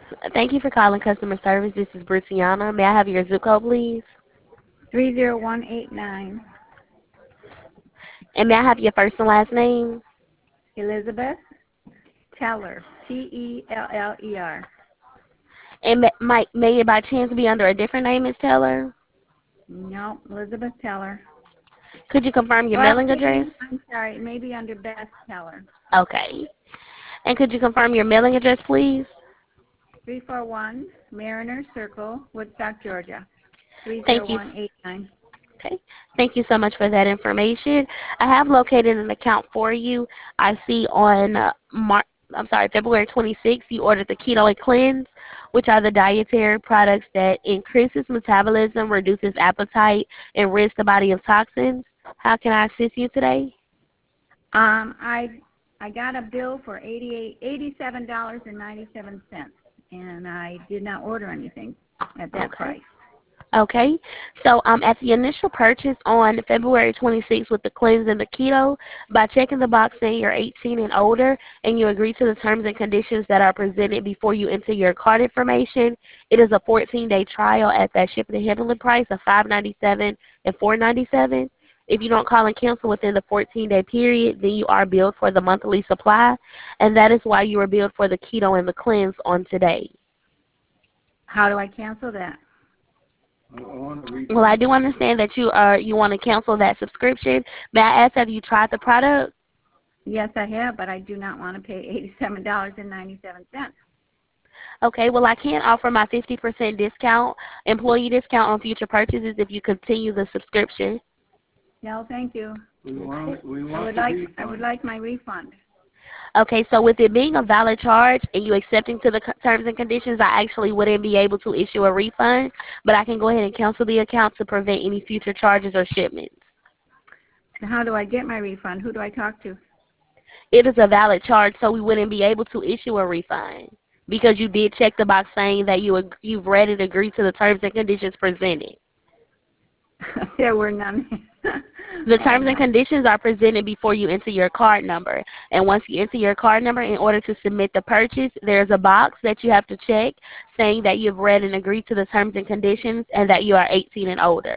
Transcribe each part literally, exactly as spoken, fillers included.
Thank you for calling customer service. This is Bruciana. May I have your zip code, please? three zero one eight nine. And may I have your first and last name? Elizabeth Teller, T E L L E R. And may, might, may it by chance be under a different name, Miz Taylor? No, Elizabeth Teller. Could you confirm your Well, mailing address? maybe, I'm sorry, maybe under Beth Teller. Okay. And could you confirm your mailing address, please? three four one Mariner Circle, Woodstock, Georgia. Thank you. three zero one eight nine. Okay. Thank you so much for that information. I have located an account for you. I see on uh, Mar- I'm sorry, February twenty-sixth, you ordered the Keto and Cleanse, which are the dietary products that increases metabolism, reduces appetite, and rids the body of toxins. How can I assist you today? Um, I I got a bill for eighty-eight, eighty-seven dollars and ninety-seven cents, and I did not order anything at that Okay. price. Okay, so um, at the initial purchase on February twenty-sixth with the cleanse and the keto, by checking the box saying you're eighteen and older and you agree to the terms and conditions that are presented before you enter your card information, it is a fourteen-day trial at that shipping and handling price of five ninety-seven and four ninety-seven. If you don't call and cancel within the fourteen-day period, then you are billed for the monthly supply, and that is why you were billed for the keto and the cleanse on today. How do I cancel that? Well, I do understand that you are you want to cancel that subscription. May I ask, have you tried the product? Yes, I have, but I do not want to pay eighty-seven dollars and ninety-seven cents. Okay, well, I can offer my fifty percent discount, employee discount on future purchases if you continue the subscription. No, thank you. We want, we I want would the like refund. I would like my refund. Okay, so with it being a valid charge and you accepting to the co- terms and conditions, I actually wouldn't be able to issue a refund, but I can go ahead and cancel the account to prevent any future charges or shipments. So how do I get my refund? Who do I talk to? It is a valid charge, so we wouldn't be able to issue a refund because you did check the box saying that you ag- you've read and agreed to the terms and conditions presented. There were none. The Oh terms and my. conditions are presented before you enter your card number. And once you enter your card number, in order to submit the purchase, there's a box that you have to check saying that you've read and agreed to the terms and conditions and that you are eighteen and older.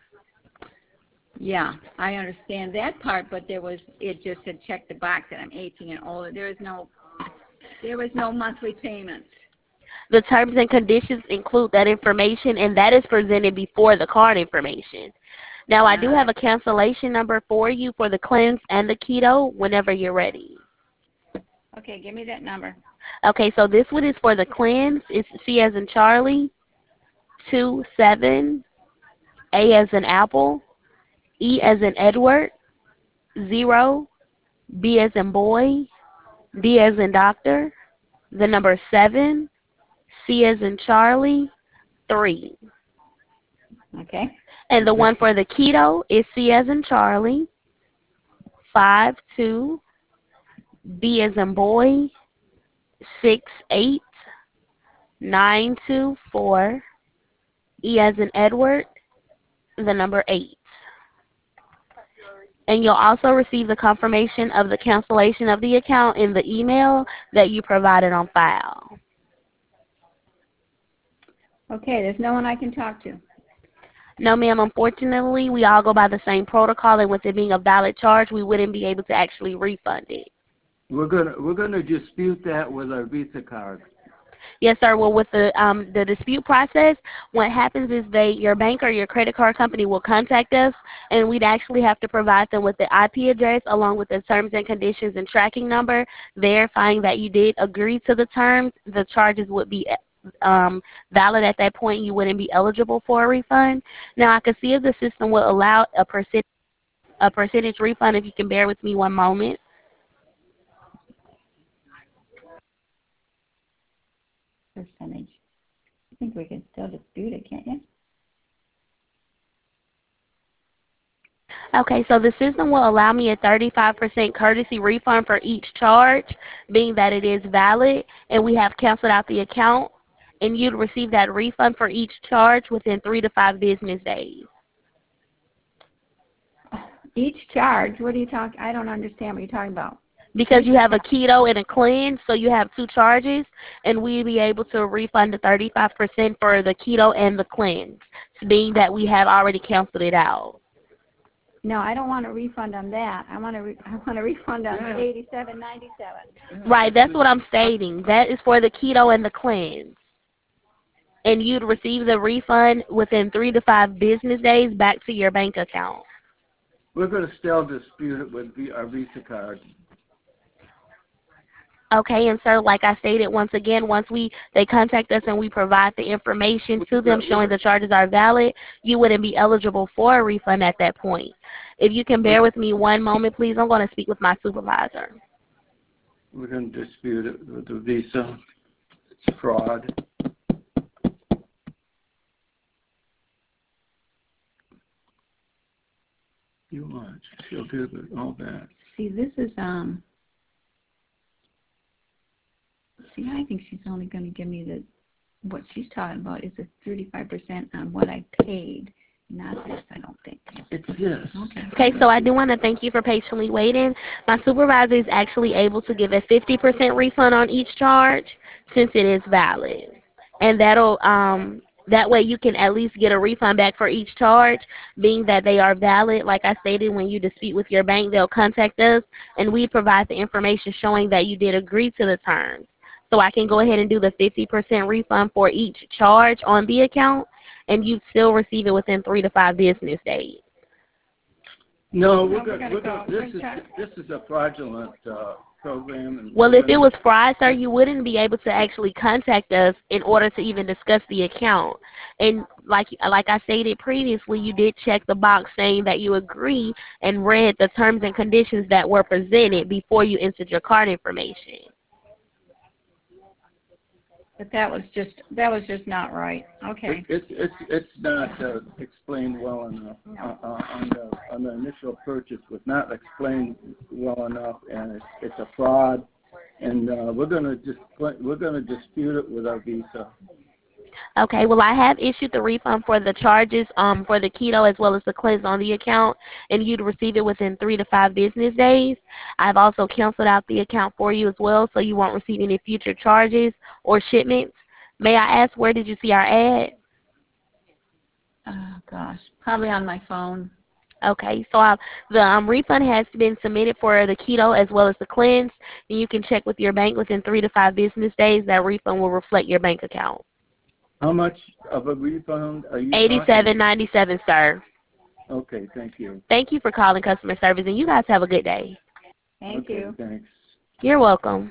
Yeah, I understand that part, but there was it just said check the box that I'm eighteen and older. There is no there was no monthly payment. The terms and conditions include that information, and that is presented before the card information. Now, I do Uh, have a cancellation number for you for the cleanse and the keto whenever you're ready. okay, give me that number. Okay, so this one is for the cleanse. It's C as in Charlie, two seven, A as in Apple, E as in Edward, zero, B as in boy, D as in doctor, the number seven, C as in Charlie, three. Okay. And the one for the keto is C as in Charlie, five, two, B as in boy, six, eight, nine, two, four, E as in Edward, the number eight. And you'll also receive the confirmation of the cancellation of the account in the email that you provided on file. Okay, there's no one I can talk to. No, ma'am, unfortunately, we all go by the same protocol, and with it being a valid charge, we wouldn't be able to actually refund it. We're gonna, we're gonna dispute that with our Visa card. Yes, sir. Well, with the um, the dispute process, what happens is they, your bank or your credit card company will contact us, and we'd actually have to provide them with the I P address along with the terms and conditions and tracking number, verifying that you did agree to the terms. The charges would be um, valid at that point. You wouldn't be eligible for a refund. Now, I can see if the system will allow a percent a percentage refund. If you can bear with me one moment. Percentage. I think we can still dispute it, can't you? Okay, so the system will allow me a thirty-five percent courtesy refund for each charge, being that it is valid, and we have canceled out the account, and you'd receive that refund for each charge within three to five business days. Each charge, what are you talking, I don't understand what you're talking about. because you have a keto and a cleanse, so you have two charges, and we'll be able to refund the thirty-five percent for the keto and the cleanse, being that we have already canceled it out. No, I don't want a refund on that. I want a re I want a refund on the eighty-seven ninety-seven. Right, that's what I'm stating. That is for the keto and the cleanse. And you'd receive the refund within three to five business days back to your bank account. We're going to still dispute it with the, our Visa card. Okay, and sir, like I stated once again, once we they contact us and we provide the information to them showing the charges are valid, you wouldn't be eligible for a refund at that point. If you can bear with me one moment, please, I'm going to speak with my supervisor. We're going to dispute it with the Visa. It's fraud. You watch. She'll do the, all that. See, this is, um, see, I think she's only going to give me the, what she's talking about is a thirty-five percent on what I paid, not this, I don't think. It's this. Okay. Okay, so I do want to thank you for patiently waiting. My supervisor is actually able to give a fifty percent refund on each charge since it is valid. And that'll, um, that way you can at least get a refund back for each charge, being that they are valid. Like I stated, when you dispute with your bank, they'll contact us, and we provide the information showing that you did agree to the terms. So I can go ahead and do the fifty percent refund for each charge on the account, and you'd still receive it within three to five business days. No, we're No, going we're to, gonna go. this We're is, gonna- this is a fraudulent uh, program. And Well, we're if it gonna- was fraud, sir, you wouldn't be able to actually contact us in order to even discuss the account. And like like I stated previously, you did check the box saying that you agree and read the terms and conditions that were presented before you entered your card information. But that was just, that was just not right. Okay. It, it's it's it's not uh, explained well enough. No. Uh, uh, on the on the initial purchase was not explained well enough, and it's it's a fraud. And uh, we're gonna just we're gonna dispute it with our Visa. Okay, well, I have issued the refund for the charges um, for the keto as well as the cleanse on the account, and you'd receive it within three to five business days. I've also canceled out the account for you as well, so you won't receive any future charges or shipments. May I ask, where did you see our ad? Oh, gosh. Probably on my phone. Okay, so uh, the um, refund has been submitted for the keto as well as the cleanse, and you can check with your bank within three to five business days. That refund will reflect your bank account. How much of a refund are you Eighty-seven ninety-seven, sir. talking? Okay, thank you. Thank you for calling customer service, and you guys have a good day. Thank okay, you. Thanks. You're welcome.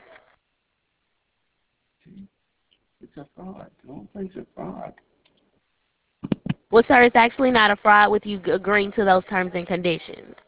It's a fraud. The whole thing's a fraud. Well, sir, it's actually not a fraud with you agreeing to those terms and conditions.